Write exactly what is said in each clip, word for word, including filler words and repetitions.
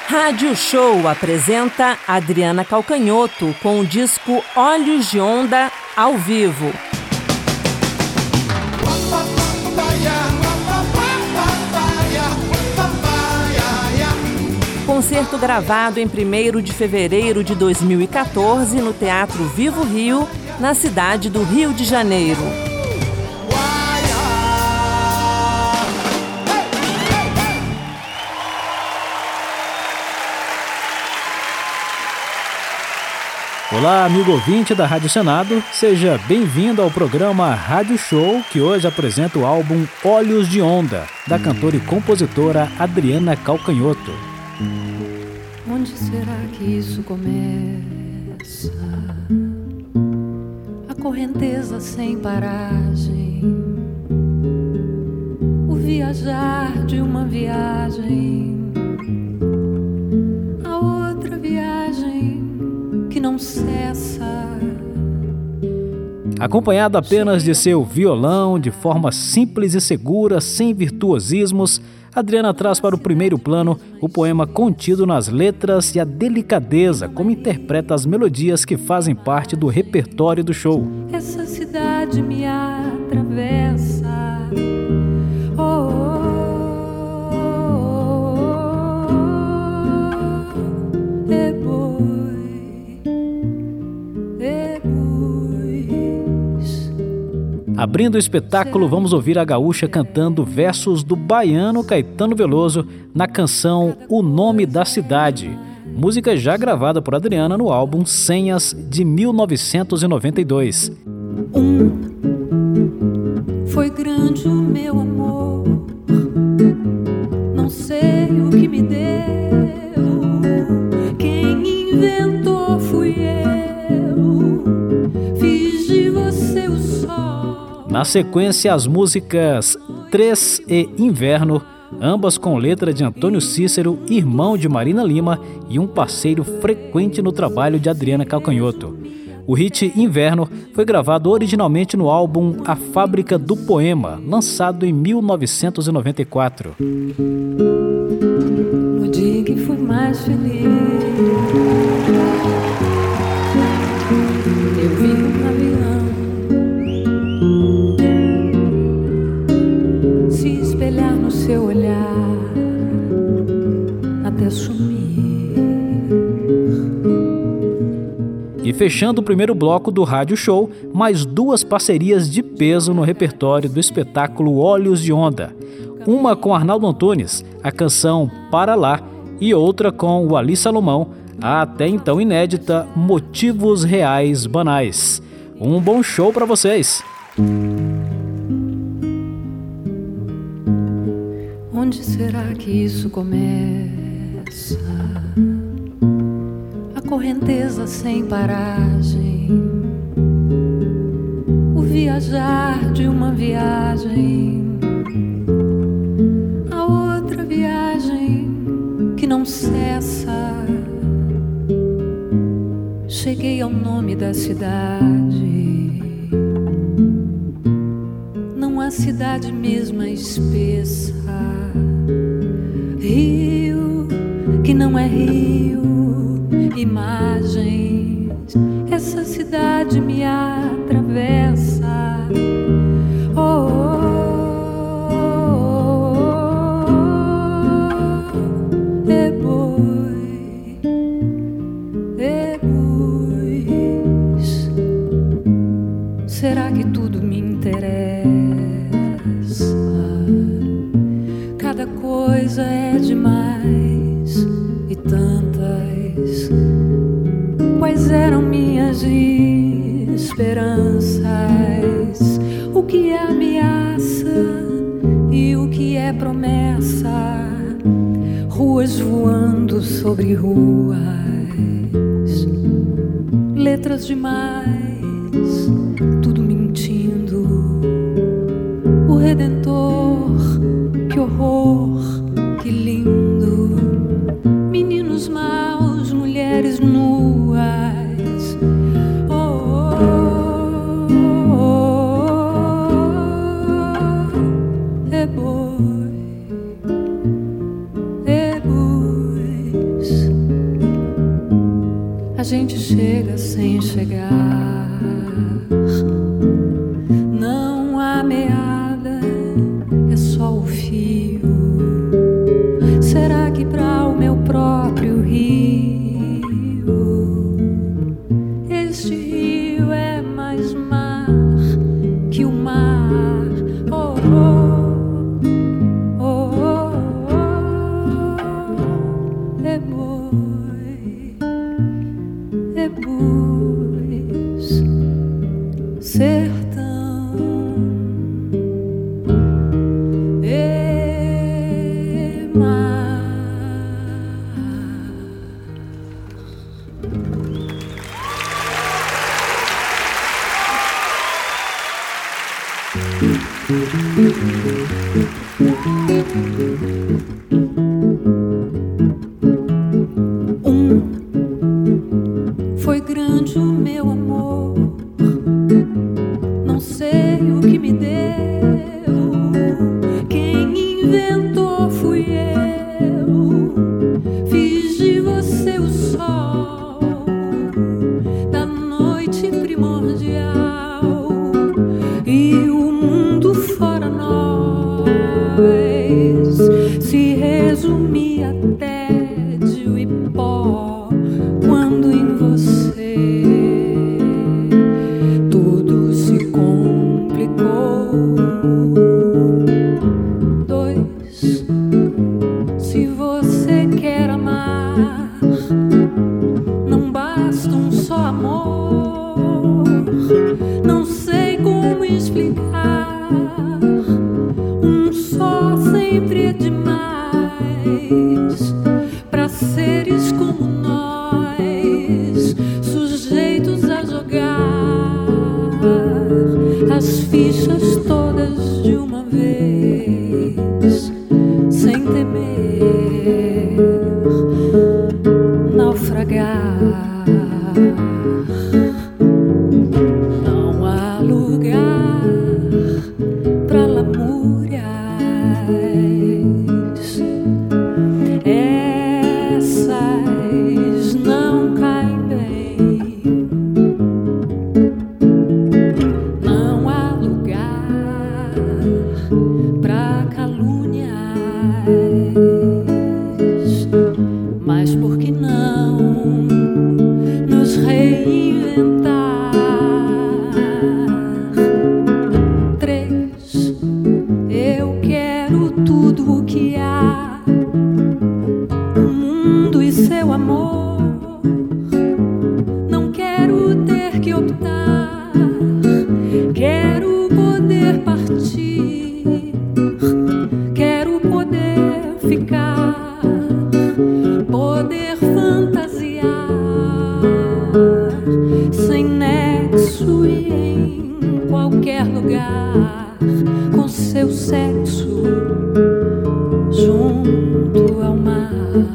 Rádio Show apresenta Adriana Calcanhoto com o disco Olhos de Onda ao vivo. Concerto gravado em primeiro de fevereiro de dois mil e quatorze no Teatro Vivo Rio, na cidade do Rio de Janeiro. Olá, amigo ouvinte da Rádio Senado, seja bem-vindo ao programa Rádio Show, que hoje apresenta o álbum Olhos de Onda, da cantora e compositora Adriana Calcanhoto. Onde será que isso começa? A correnteza sem paragem, o viajar de uma viagem, a outra viagem que não cessa. Acompanhado apenas de seu violão, de forma simples e segura, sem virtuosismos, Adriana traz para o primeiro plano o poema contido nas letras e a delicadeza como interpreta as melodias que fazem parte do repertório do show. Essa cidade me atravessa. Oh, oh, oh, oh, é boi, é buis. Abrindo o espetáculo, vamos ouvir a gaúcha cantando versos do baiano Caetano Veloso na canção O Nome da Cidade, música já gravada por Adriana no álbum Senhas de mil novecentos e noventa e dois. Um foi grande o meu amor, não sei o que me deu, quem inventou fui eu, fiz de você o sol. Na sequência, as músicas Três e Inverno, ambas com letra de Antônio Cícero, irmão de Marina Lima e um parceiro frequente no trabalho de Adriana Calcanhoto. O hit Inverno foi gravado originalmente no álbum A Fábrica do Poema, lançado em mil novecentos e noventa e quatro. No dia que fui mais feliz, eu vi um avião se espelhar no seu olhar até sumir. E fechando o primeiro bloco do Rádio Show, mais duas parcerias de peso no repertório do espetáculo Olhos de Onda. Uma com Arnaldo Antunes, a canção Para Lá, e outra com o Ali Salomão, a até então inédita Motivos Reais Banais. Um bom show para vocês! Onde será que isso começa? A correnteza sem paragem, o viajar de uma viagem, a outra viagem que não cessa. Cheguei ao nome da cidade, não a cidade mesma espessa. Rio que não é rio, imagens, essa cidade me atravessa. Oh, oh, oh, oh, é boi, é buis. Será que tudo me interessa? Cada coisa é demais e tantas. Quais eram minhas esperanças? O que é ameaça e o que é promessa? Ruas voando sobre ruas, letras demais, tudo mentindo. O Redentor, que horror, que lindo. Meninos maus, mulheres nuas. Oh, oh, oh, oh, é boi, é buis. gente chega sem chegar. Não há meada, é só o fio. Será que pra o meu próprio rio, este rio é mais mar que o mar? Oh, oh, oh, oh, oh. É boi, é buis, sertão, é mar. Um foi grande o meu amor, não sei o que me deu. Quem inventou fui eu. Fiz de você o sol da noite primordial e o mundo fora nós se resumia a tédio e pó quando em você tudo se complicou. Dois, se você quer amar, não basta um só amor. Não sei como explicar, um só sempre é demais para seres como nós, sujeitos a jogar as fichas todas de uma vez, sem temer naufragar. Não há lugar para lamúrias, essas não caem bem. Não há lugar para calúnias, mas por que não nos reinventar? Três, eu quero tudo o que há, o mundo e seu amor. Não quero ter que optar, quero poder partir, quero poder ficar, poder fantasiar sem nexo e em qualquer lugar, com seu sexo junto ao mar.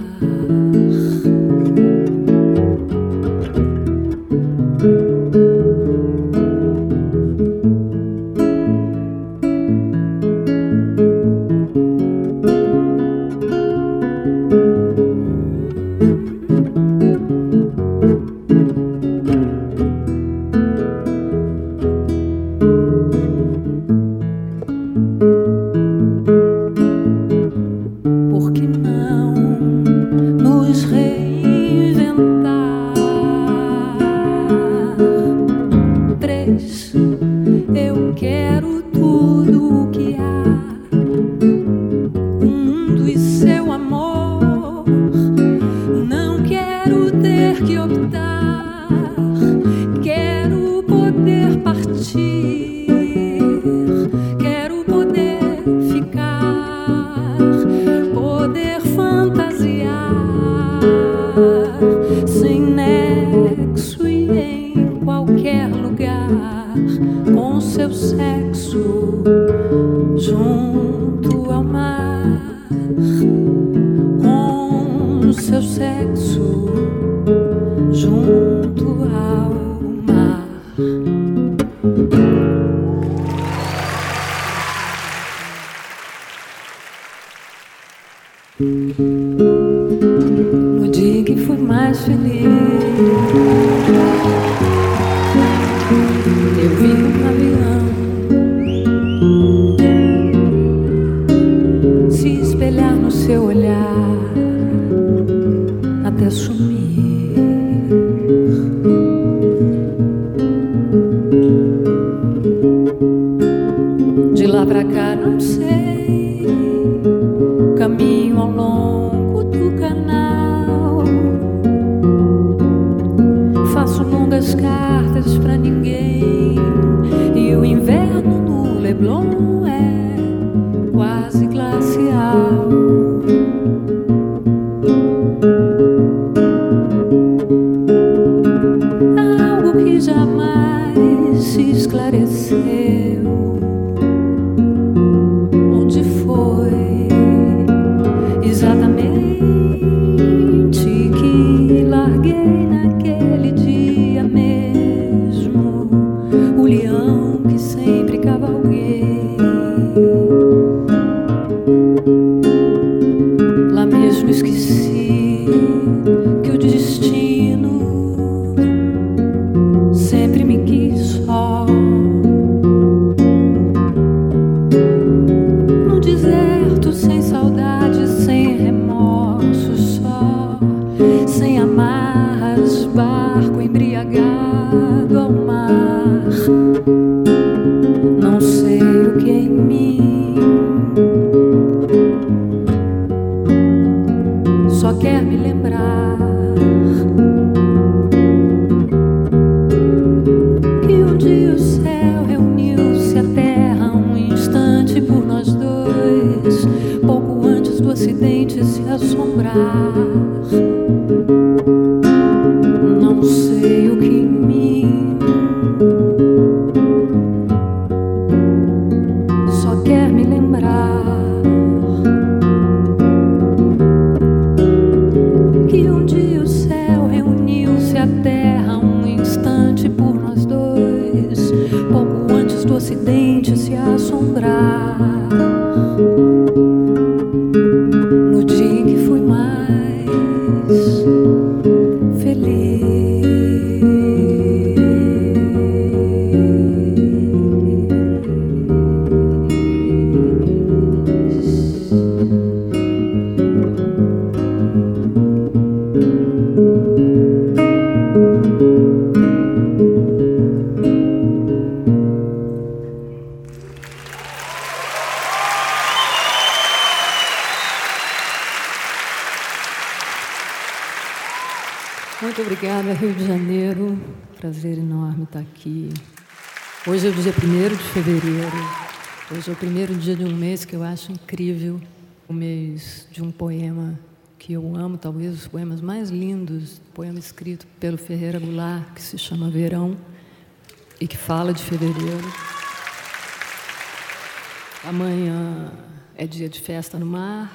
Por que não nos reinventar? Três, eu quero tudo o que há, o mundo e seu amor. Não quero ter que optar, quero poder partir, quero poder ficar, poder fantasiar sem nexo e em qualquer lugar, com seu sexo junto ao mar, com seu sexo junto ao mar. No dia que fui mais feliz, lá pra cá não sei, caminho ao longo do canal, faço longas cartas pra ninguém, e o inverno no Leblon é quase glacial. Algo que jamais se esclareceu. Onde foi exatamente que larguei naquele dia mesmo o leão que sempre cavalguei? Lá mesmo esqueci que o destino sempre me quis só. No deserto, sem saudade, sem remorso, só, sem amarras, barco embriagado ao mar. Não sei o que em mim só quer me lembrar que um dia o céu reuniu-se à terra um instante por nós dois, pouco antes do acidente se assombrar. Não sei o que em mim só quer me lembrar que um dia o céu reuniu-se à terra um instante por nós dois, pouco antes do acidente se assombrar. No dia em que fui mais feliz. Muito obrigada, Rio de Janeiro. Prazer enorme estar aqui. Hoje é o dia primeiro de fevereiro. Hoje é o primeiro dia de um mês que eu acho incrível. O mês de um poema que eu amo, talvez os poemas mais lindos, poema escrito pelo Ferreira Goulart, que se chama Verão e que fala de fevereiro. Amanhã é dia de festa no mar.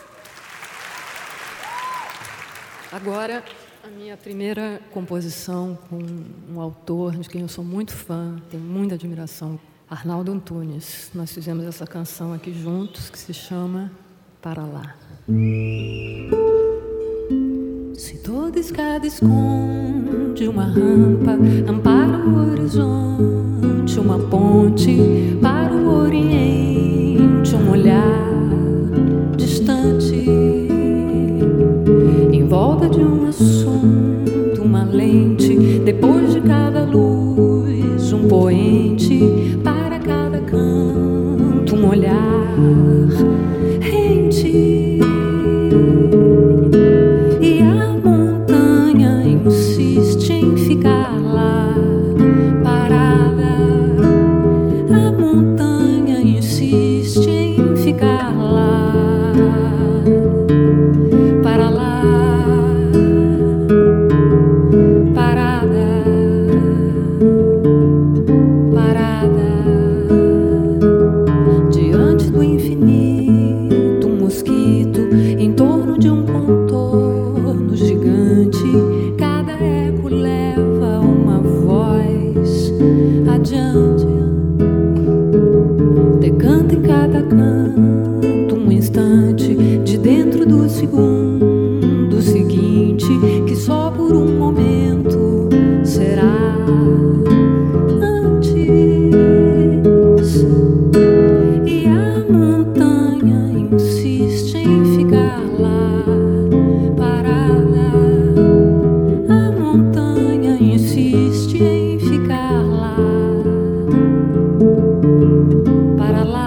Agora, a minha primeira composição com um autor de quem eu sou muito fã, tenho muita admiração, Arnaldo Antunes. Nós fizemos essa canção aqui juntos, que se chama Para Lá. Se toda escada esconde uma rampa, ampara o horizonte, uma ponte para o oriente, um olhar distante, em volta de um assunto, uma lente, depois de cada luz, um poente, para cada canto, um olhar rente. E a montanha insiste em ficar lá, parada. A montanha insiste em ficar lá, para lá, parada, parada. Diante do infinito, um mosquito em torno de um contorno gigante. Cada eco leva uma voz adiante, decanta em cada canto um instante de dentro do segundo seguinte, que só por um momento será antes. E a montanha insiste em ficar lá, parada. A montanha insiste em ficar lá, para lá.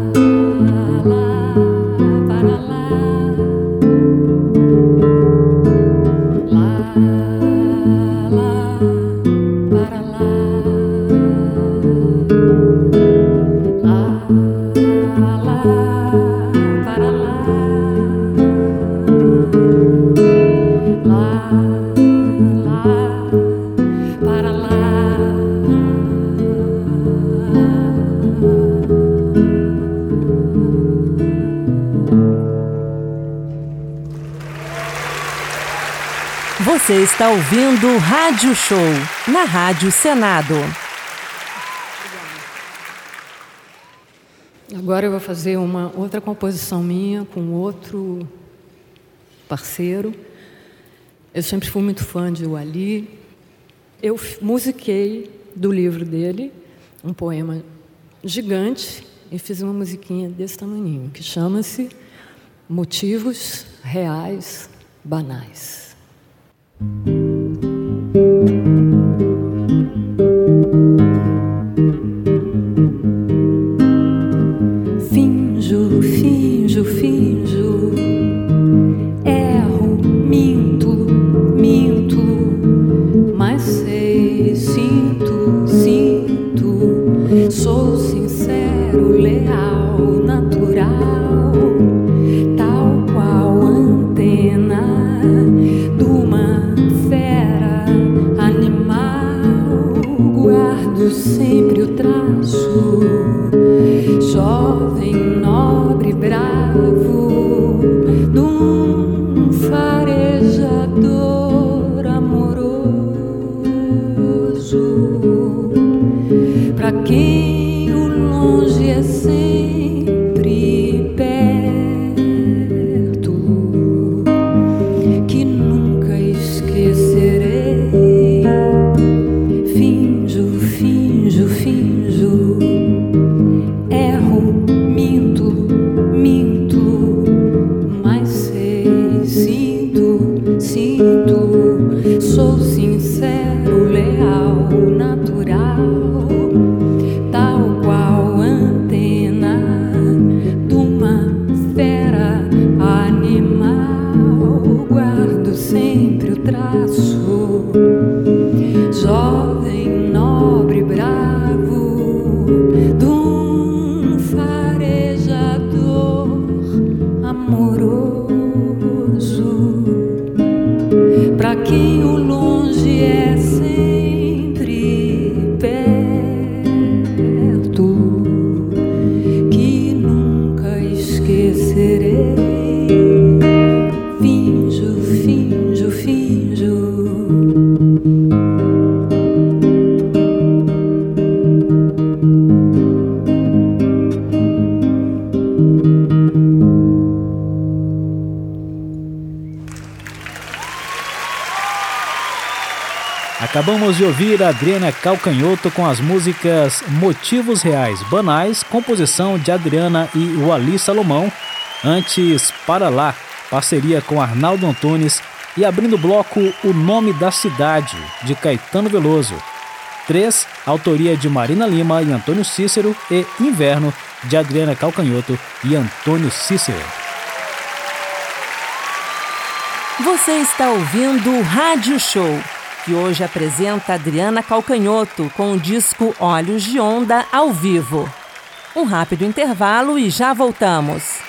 Você está ouvindo Rádio Show, na Rádio Senado. Agora eu vou fazer uma outra composição minha com outro parceiro. Eu sempre fui muito fã de Wally. Eu musiquei do livro dele um poema gigante e fiz uma musiquinha desse tamaninho, que chama-se Motivos Reais Banais. Finjo, finjo, finjo, erro, minto, minto, mas sei, sinto, sinto, sou sincero, leal, natural, tal qual antena de uma fera animal, guardo sempre o traço, jovem, nobre, bravo, de um farejador amoroso, pra quem o longe é sempre perto, que nunca esquecerei. Finjo, finjo, finjo, erro, minto, minto, mas sei, sinto, sinto, sou sincero, leal, natural, tal qual antena de uma fera animal, guardo sempre o traço, jovem, nobre, bravo, de um farejador amoroso, pra quem o longe é sempre perto, que nunca esquecerei. Finjo, finjo, finjo. Acabamos de ouvir a Adriana Calcanhoto com as músicas Motivos Reais Banais, composição de Adriana e Wally Salomão. Antes, Para Lá, parceria com Arnaldo Antunes. E abrindo o bloco, O Nome da Cidade, de Caetano Veloso. três, autoria de Marina Lima e Antônio Cícero. E Inverno, de Adriana Calcanhoto e Antônio Cícero. Você está ouvindo o Rádio Show, que hoje apresenta Adriana Calcanhoto com o disco Olhos de Onda ao vivo. Um rápido intervalo e já voltamos.